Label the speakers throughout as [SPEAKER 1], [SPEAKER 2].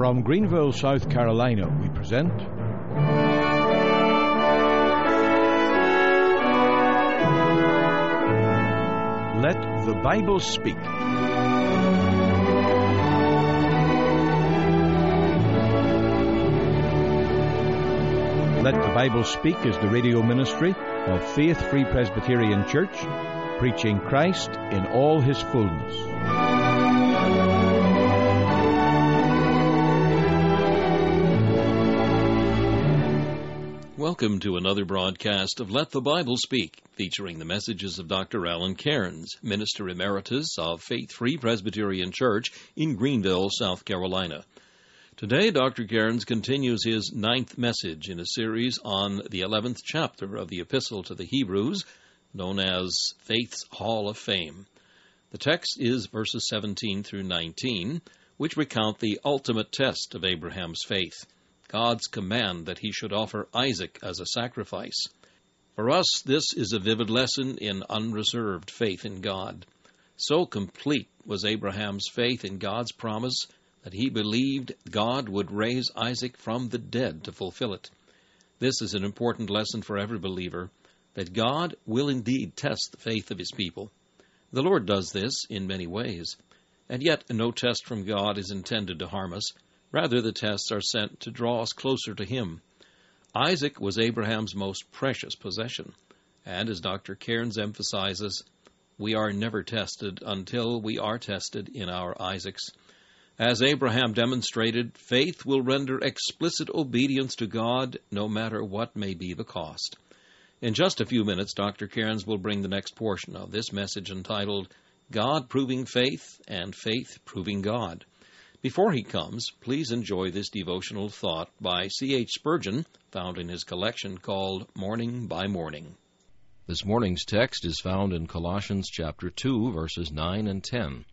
[SPEAKER 1] From Greenville, South Carolina, we present Let the Bible Speak. Let the Bible Speak is the radio ministry of Faith Free Presbyterian Church, preaching Christ in all His fullness.
[SPEAKER 2] Welcome to another broadcast of Let the Bible Speak, featuring the messages of Dr. Alan Cairns, Minister Emeritus of Faith Free Presbyterian Church in Greenville, South Carolina. Today, Dr. Cairns continues his 9th message in a series on the 11th chapter of the Epistle to the Hebrews, known as Faith's Hall of Fame. The text is verses 17 through 19, which recount the ultimate test of Abraham's faith, God's command that he should offer Isaac as a sacrifice. For us, this is a vivid lesson in unreserved faith in God. So complete was Abraham's faith in God's promise that he believed God would raise Isaac from the dead to fulfill it. This is an important lesson for every believer, that God will indeed test the faith of His people. The Lord does this in many ways, and yet no test from God is intended to harm us. Rather, the tests are sent to draw us closer to Him. Isaac was Abraham's most precious possession, and as Dr. Cairns emphasizes, we are never tested until we are tested in our Isaacs. As Abraham demonstrated, faith will render explicit obedience to God no matter what may be the cost. In just a few minutes, Dr. Cairns will bring the next portion of this message entitled, God Proving Faith and Faith Proving God. Before he comes, please enjoy this devotional thought by C.H. Spurgeon, found in his collection called Morning by Morning.
[SPEAKER 3] This morning's text is found in Colossians chapter 2, verses 9 and 10.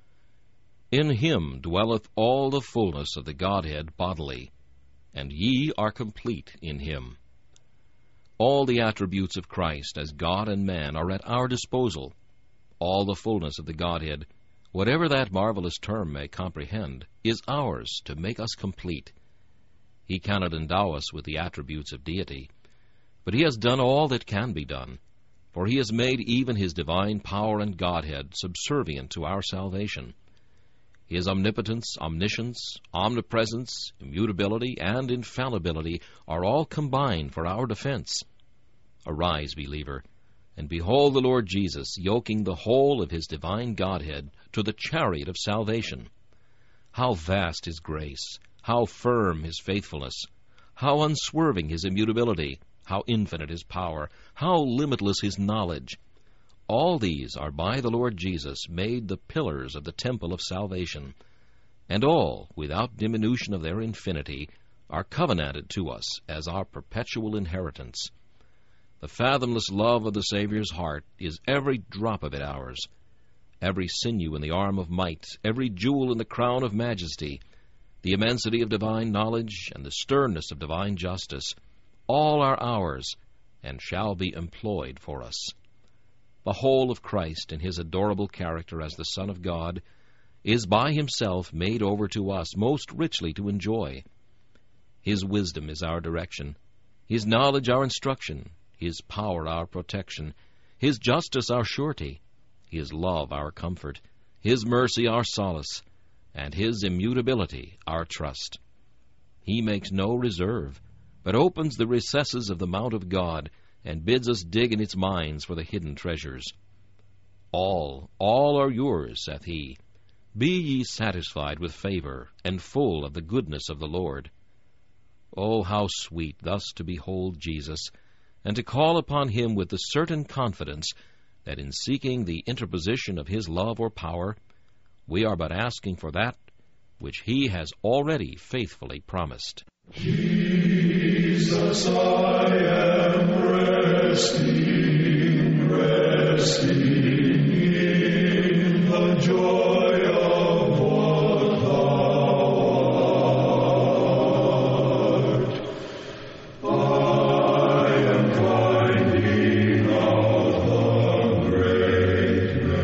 [SPEAKER 3] In him dwelleth all the fullness of the Godhead bodily, and ye are complete in him. All the attributes of Christ as God and man are at our disposal. All the fullness of the Godhead, whatever that marvelous term may comprehend, is ours to make us complete. He cannot endow us with the attributes of deity, but He has done all that can be done, for He has made even His divine power and Godhead subservient to our salvation. His omnipotence, omniscience, omnipresence, immutability, and infallibility are all combined for our defense. Arise, believer, and behold the Lord Jesus yoking the whole of His divine Godhead to the chariot of salvation. How vast His grace, how firm His faithfulness, how unswerving His immutability, how infinite His power, how limitless His knowledge. All these are by the Lord Jesus made the pillars of the temple of salvation, and all, without diminution of their infinity, are covenanted to us as our perpetual inheritance. The fathomless love of the Savior's heart is every drop of it ours. Every sinew in the arm of might, every jewel in the crown of majesty, the immensity of divine knowledge and the sternness of divine justice, all are ours and shall be employed for us. The whole of Christ in His adorable character as the Son of God is by Himself made over to us most richly to enjoy. His wisdom is our direction, His knowledge our instruction, His power our protection, His justice our surety, His love our comfort, His mercy our solace, and His immutability our trust. He makes no reserve, but opens the recesses of the mount of God, and bids us dig in its mines for the hidden treasures. All are yours, saith He. Be ye satisfied with favor, and full of the goodness of the Lord. Oh, how sweet thus to behold Jesus, and to call upon Him with the certain confidence that in seeking the interposition of His love or power, we are but asking for that which He has already faithfully promised.
[SPEAKER 4] Jesus, I am resting in the joy of what Thou art. I am finding out the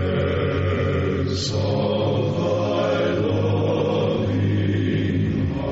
[SPEAKER 4] greatness of Thy loving heart.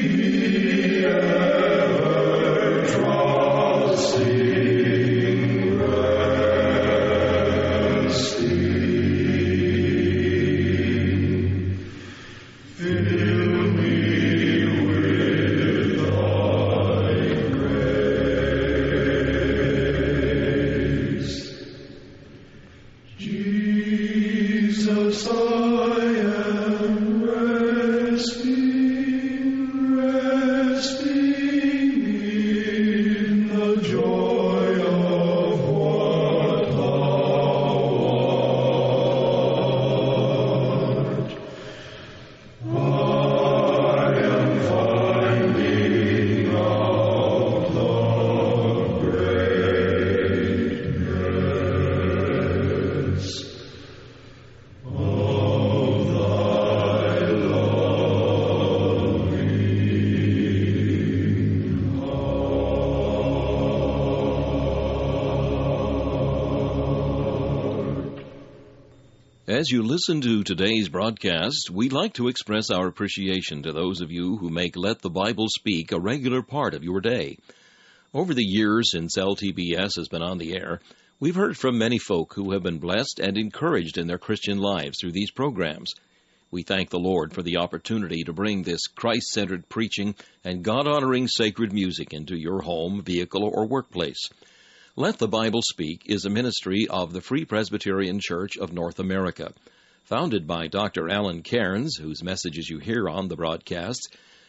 [SPEAKER 2] As you listen to today's broadcast, we'd like to express our appreciation to those of you who make Let the Bible Speak a regular part of your day. Over the years since LTBS has been on the air, we've heard from many folk who have been blessed and encouraged in their Christian lives through these programs. We thank the Lord for the opportunity to bring this Christ-centered preaching and God-honoring sacred music into your home, vehicle, or workplace. Let the Bible Speak is a ministry of the Free Presbyterian Church of North America. Founded by Dr. Alan Cairns, whose messages you hear on the broadcasts,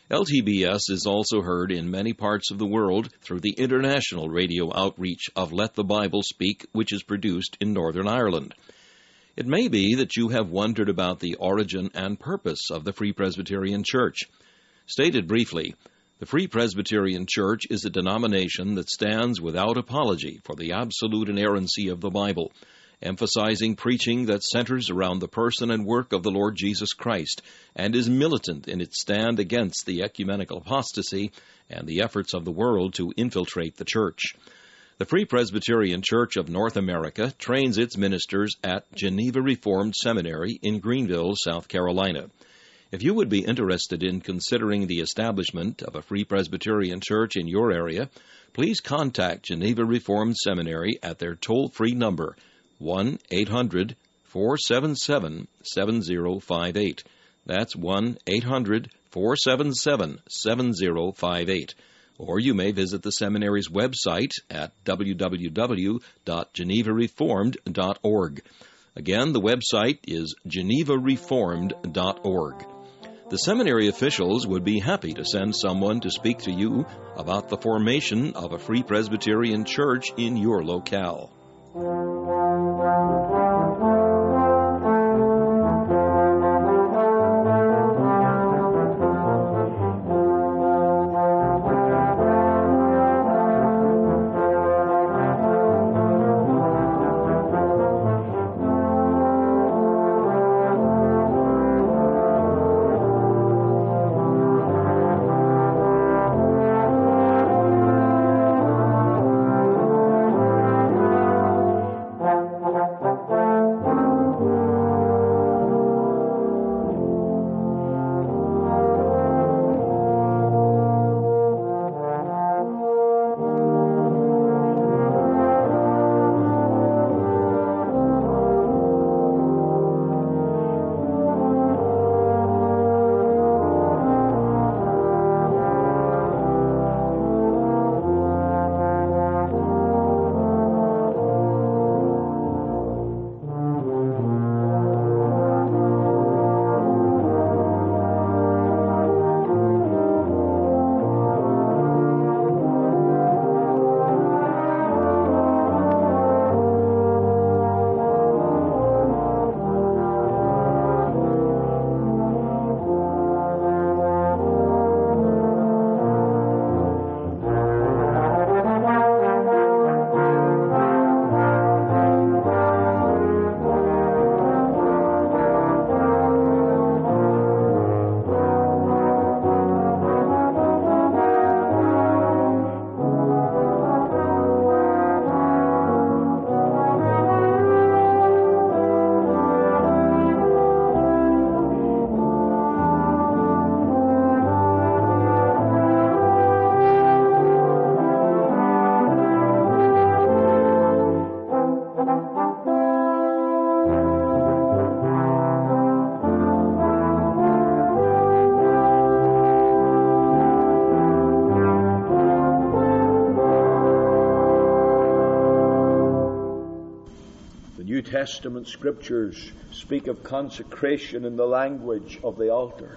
[SPEAKER 2] LTBS is also heard in many parts of the world through the international radio outreach of Let the Bible Speak, which is produced in Northern Ireland. It may be that you have wondered about the origin and purpose of the Free Presbyterian Church. Stated briefly, the Free Presbyterian Church is a denomination that stands without apology for the absolute inerrancy of the Bible, emphasizing preaching that centers around the person and work of the Lord Jesus Christ, and is militant in its stand against the ecumenical apostasy and the efforts of the world to infiltrate the church. The Free Presbyterian Church of North America trains its ministers at Geneva Reformed Seminary in Greenville, South Carolina. If you would be interested in considering the establishment of a Free Presbyterian Church in your area, please contact Geneva Reformed Seminary at their toll-free number, 1-800-477-7058. That's 1-800-477-7058. Or you may visit the seminary's website at www.genevareformed.org. Again, the website is genevareformed.org. The seminary officials would be happy to send someone to speak to you about the formation of a Free Presbyterian Church in your locale.
[SPEAKER 1] Testament scriptures speak of consecration in the language of the altar.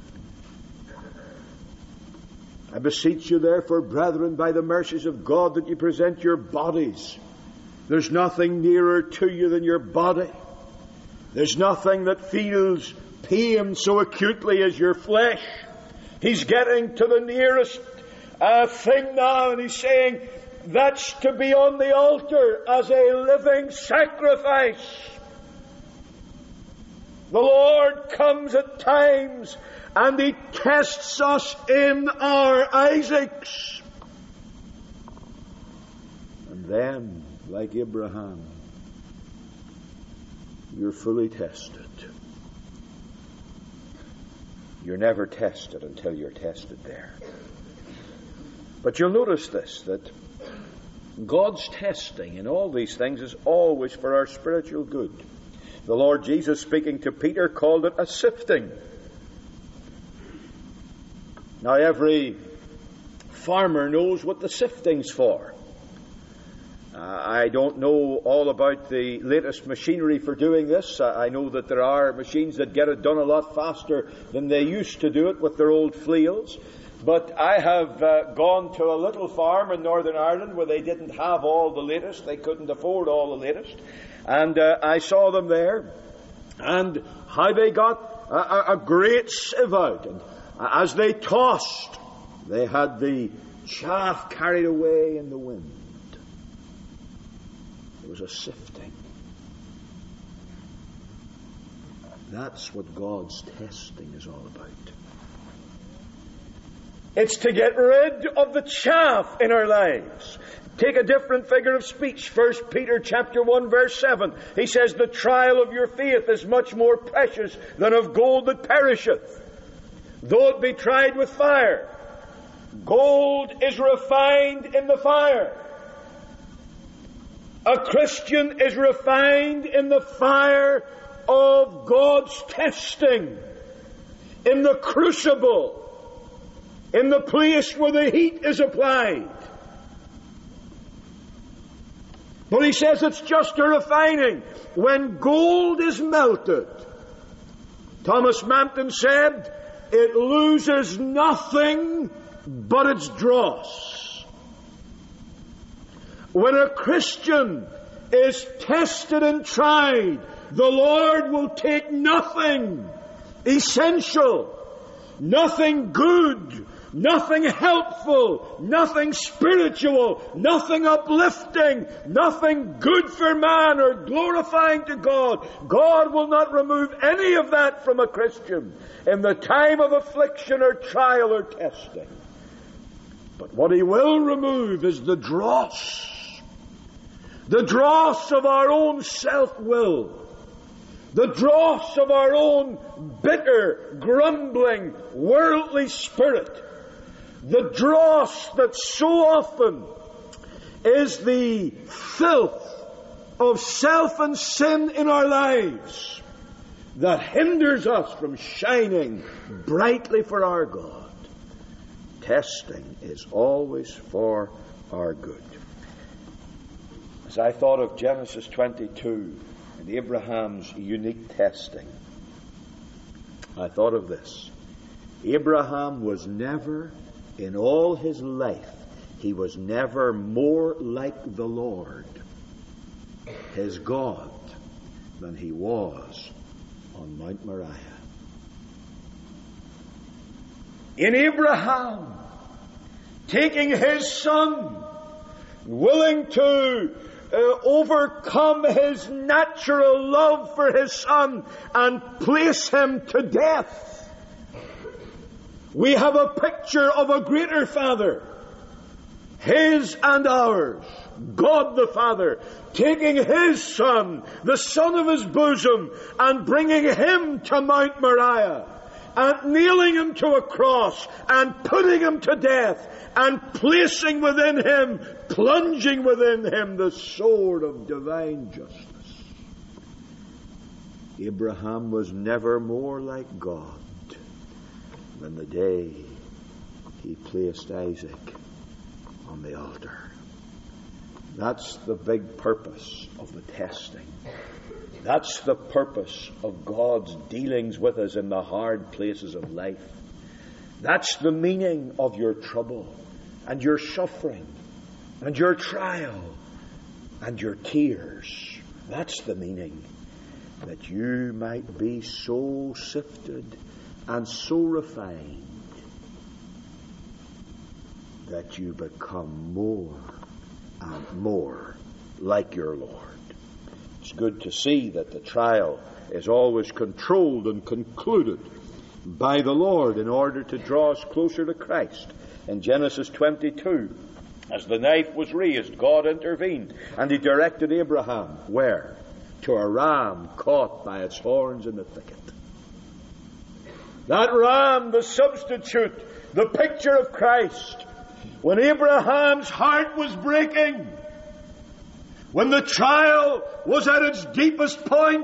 [SPEAKER 1] I beseech you, therefore, brethren, by the mercies of God, that you present your bodies. There's nothing nearer to you than your body. There's nothing that feels pain so acutely as your flesh. He's getting to the nearest thing now, and he's saying that's to be on the altar as a living sacrifice. The Lord comes at times and He tests us in our Isaacs. And then, like Abraham, you're fully tested. You're never tested until you're tested there. But you'll notice this, that God's testing in all these things is always for our spiritual good. The Lord Jesus, speaking to Peter, called it a sifting. Now, every farmer knows what the sifting's for. I don't know all about the latest machinery for doing this. I know that there are machines that get it done a lot faster than they used to do it with their old flails. But I have gone to a little farm in Northern Ireland where they didn't have all the latest. They couldn't afford all the latest. And I saw them there, and how they got a great sieve out. And as they tossed, they had the chaff carried away in the wind. It was a sifting. That's what God's testing is all about. It's to get rid of the chaff in our lives. Take a different figure of speech. 1 Peter chapter 1 verse 7. He says, the trial of your faith is much more precious than of gold that perisheth, though it be tried with fire. Gold is refined in the fire. A Christian is refined in the fire of God's testing, in the crucible, in the place where the heat is applied. But he says it's just a refining. When gold is melted, Thomas Mampton said, it loses nothing but its dross. When a Christian is tested and tried, the Lord will take nothing essential, nothing good, nothing helpful, nothing spiritual, nothing uplifting, nothing good for man or glorifying to God. God will not remove any of that from a Christian in the time of affliction or trial or testing. But what He will remove is the dross. The dross of our own self-will. The dross of our own bitter, grumbling, worldly spirit. The dross that so often is the filth of self and sin in our lives that hinders us from shining brightly for our God. Testing is always for our good. As I thought of Genesis 22 and Abraham's unique testing, I thought of this. Abraham was never, in all his life, he was never more like the Lord, his God, than he was on Mount Moriah. In Abraham, taking his son, willing to overcome his natural love for his son and place him to death. We have a picture of a greater Father, his and ours, God the Father, taking his son, the son of his bosom, and bringing him to Mount Moriah, and nailing him to a cross, and putting him to death, and placing within him, plunging within him, the sword of divine justice. Abraham was never more like God than the day he placed Isaac on the altar. That's the big purpose of the testing. That's the purpose of God's dealings with us in the hard places of life. That's the meaning of your trouble and your suffering and your trial and your tears. That's the meaning. That you might be so sifted and so refined that you become more and more like your Lord. It's good to see that the trial is always controlled and concluded by the Lord in order to draw us closer to Christ. In Genesis 22, as the knife was raised, God intervened and He directed Abraham where? To a ram caught by its horns in the thicket. That ram, the substitute, the picture of Christ. When Abraham's heart was breaking, when the trial was at its deepest point,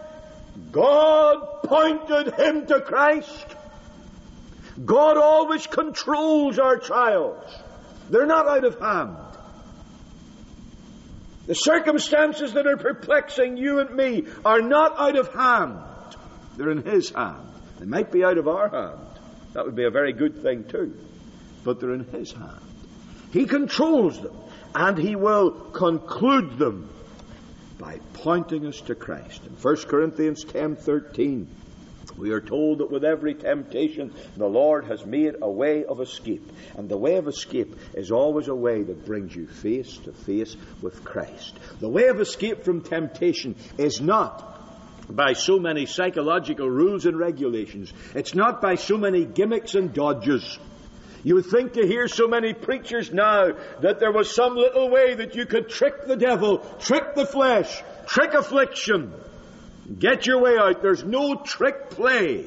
[SPEAKER 1] God pointed him to Christ. God always controls our trials. They're not out of hand. The circumstances that are perplexing you and me are not out of hand. They're in His hand. They might be out of our hand. That would be a very good thing too. But they're in His hand. He controls them, and He will conclude them by pointing us to Christ. In 1 Corinthians 10:13, we are told that with every temptation, the Lord has made a way of escape. And the way of escape is always a way that brings you face to face with Christ. The way of escape from temptation is not by so many psychological rules and regulations. It's not by so many gimmicks and dodges. You would think to hear so many preachers now that there was some little way that you could trick the devil, trick the flesh, trick affliction, get your way out. There's no trick play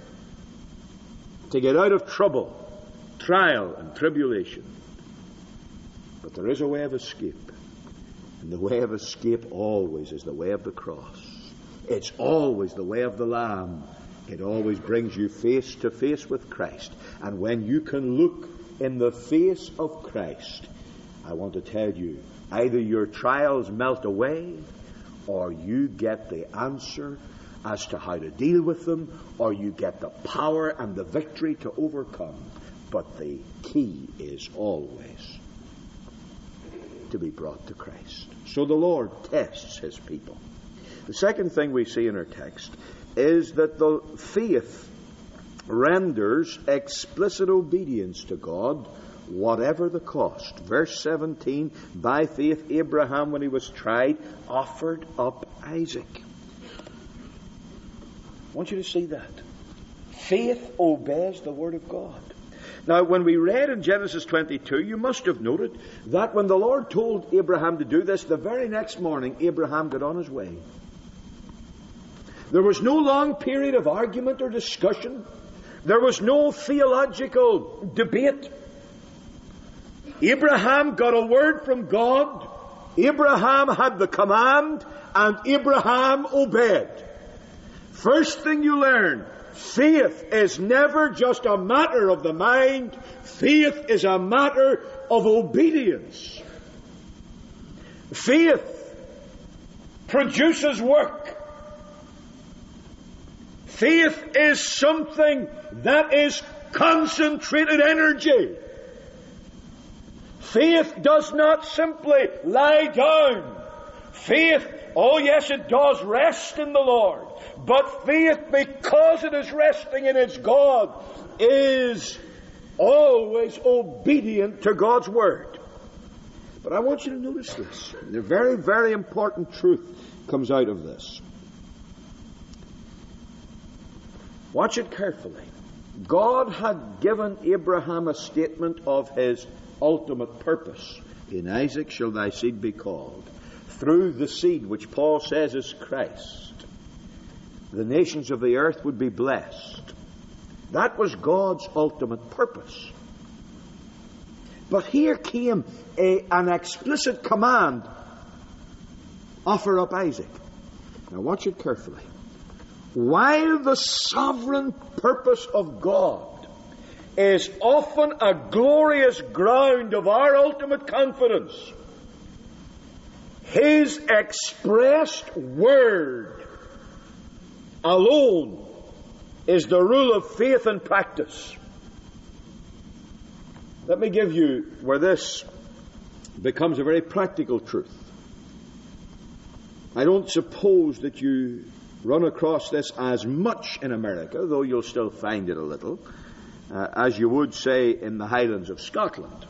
[SPEAKER 1] to get out of trouble, trial and tribulation. But there is a way of escape. And the way of escape always is the way of the cross. It's always the way of the Lamb. It always brings you face to face with Christ. And when you can look in the face of Christ, I want to tell you, either your trials melt away, or you get the answer as to how to deal with them, or you get the power and the victory to overcome. But the key is always to be brought to Christ. So the Lord tests His people. The second thing we see in our text is that the faith renders explicit obedience to God, whatever the cost. Verse 17, by faith Abraham, when he was tried, offered up Isaac. I want you to see that. Faith obeys the Word of God. Now, when we read in Genesis 22, you must have noted that when the Lord told Abraham to do this, the very next morning, Abraham got on his way. There was no long period of argument or discussion. There was no theological debate. Abraham got a word from God. Abraham had the command, and Abraham obeyed. First thing you learn, faith is never just a matter of the mind. Faith is a matter of obedience. Faith produces work. Faith is something that is concentrated energy. Faith does not simply lie down. Faith, oh yes, it does rest in the Lord. But faith, because it is resting in its God, is always obedient to God's Word. But I want you to notice this. The very, very important truth comes out of this. Watch it carefully. God had given Abraham a statement of His ultimate purpose. In Isaac shall thy seed be called. Through the seed, which Paul says is Christ, the nations of the earth would be blessed. That was God's ultimate purpose. But here came an explicit command: offer up Isaac. Now watch it carefully. While the sovereign purpose of God is often a glorious ground of our ultimate confidence, His expressed word alone is the rule of faith and practice. Let me give you where this becomes a very practical truth. I don't suppose that you run across this as much in America, though you'll still find it a little, as you would, say, in the Highlands of Scotland.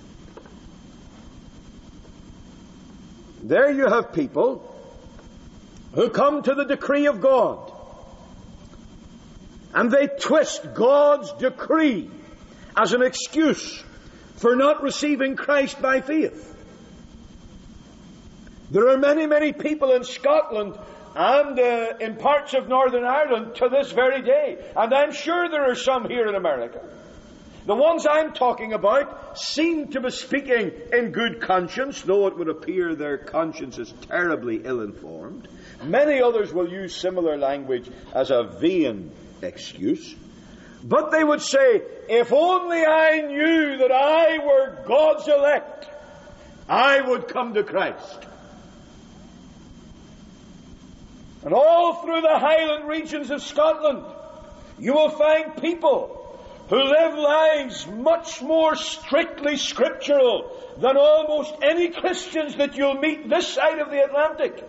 [SPEAKER 1] There you have people who come to the decree of God, and they twist God's decree as an excuse for not receiving Christ by faith. There are many, many people in Scotland and in parts of Northern Ireland to this very day, and I'm sure there are some here in America. The ones I'm talking about seem to be speaking in good conscience, though it would appear their conscience is terribly ill-informed. Many others will use similar language as a vain excuse. But they would say, if only I knew that I were God's elect, I would come to Christ. And all through the Highland regions of Scotland, you will find people who live lives much more strictly scriptural than almost any Christians that you'll meet this side of the Atlantic.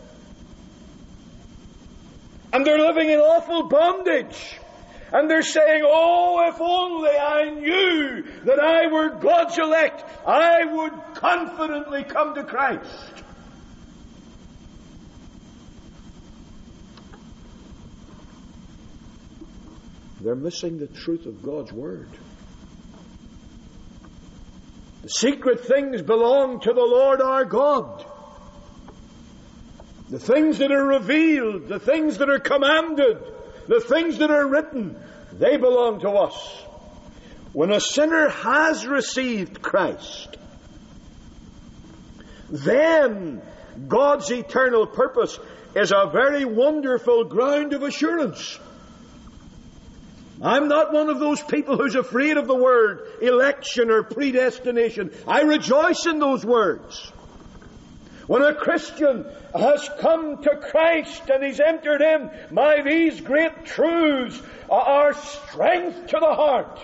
[SPEAKER 1] And they're living in awful bondage. And they're saying, oh, if only I knew that I were God's elect, I would confidently come to Christ. They're missing the truth of God's Word. The secret things belong to the Lord our God. The things that are revealed, the things that are commanded, the things that are written, they belong to us. When a sinner has received Christ, then God's eternal purpose is a very wonderful ground of assurance. I'm not one of those people who's afraid of the word election or predestination. I rejoice in those words. When a Christian has come to Christ and he's entered in, these great truths are strength to the heart.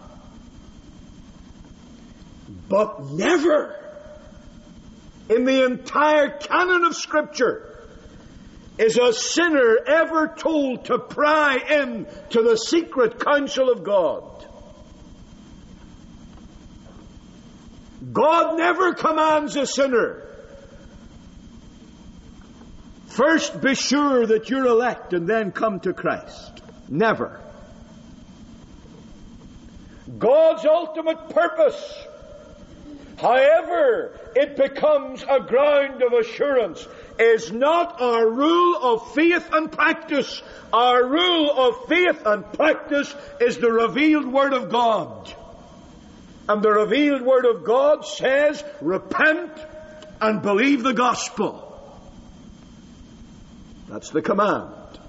[SPEAKER 1] But never in the entire canon of Scripture is a sinner ever told to pry in to the secret counsel of God. God never commands a sinner, first be sure that you're elect and then come to Christ. Never. God's ultimate purpose, however it becomes a ground of assurance, is not our rule of faith and practice. Our rule of faith and practice is the revealed Word of God. And the revealed Word of God says, repent and believe the gospel. That's the command.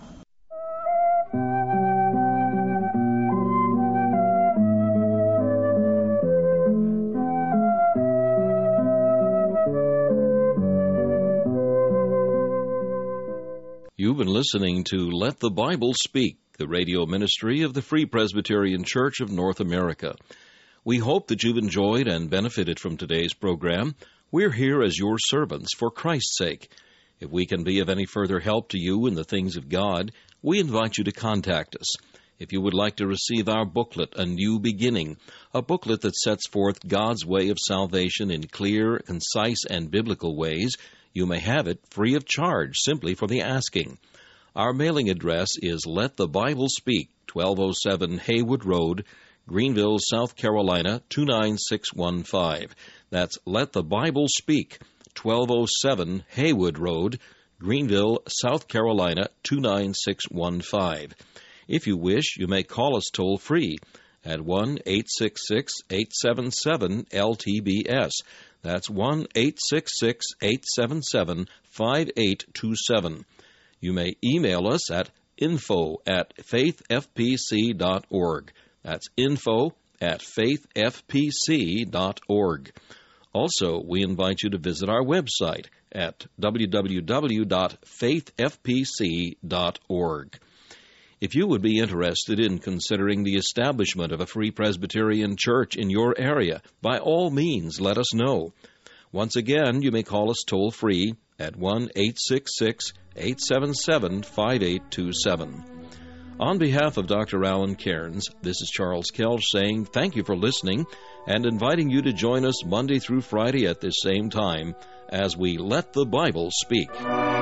[SPEAKER 2] You've been listening to Let the Bible Speak, the radio ministry of the Free Presbyterian Church of North America. We hope that you've enjoyed and benefited from today's program. We're here as your servants for Christ's sake. If we can be of any further help to you in the things of God, we invite you to contact us. If you would like to receive our booklet, A New Beginning, a booklet that sets forth God's way of salvation in clear, concise, and biblical ways, you may have it free of charge, simply for the asking. Our mailing address is Let the Bible Speak, 1207 Haywood Road, Greenville, South Carolina, 29615. That's Let the Bible Speak, 1207 Haywood Road, Greenville, South Carolina, 29615. If you wish, you may call us toll-free at 1-866-877-LTBS. That's 1-866-877-5827. You may email us at info@faithfpc.org. That's info@faithfpc.org. Also, we invite you to visit our website at www.faithfpc.org. If you would be interested in considering the establishment of a Free Presbyterian Church in your area, by all means let us know. Once again, you may call us toll-free at 1-866-877-5827. On behalf of Dr. Alan Cairns, this is Charles Kelch saying thank you for listening and inviting you to join us Monday through Friday at this same time as we Let the Bible Speak.